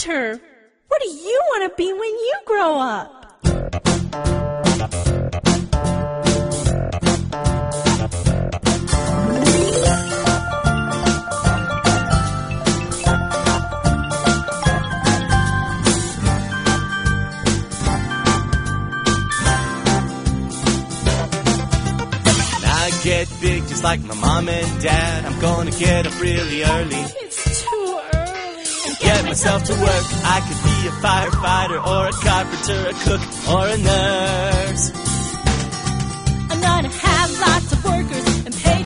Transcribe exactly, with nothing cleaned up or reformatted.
doctor. What do you want to be when you grow up? Get big just like my mom and dad. I'm gonna get up really early. It's too early. And get myself to work. I could be a firefighter or a carpenter, a cook or a nurse. I'm gonna have lots of workers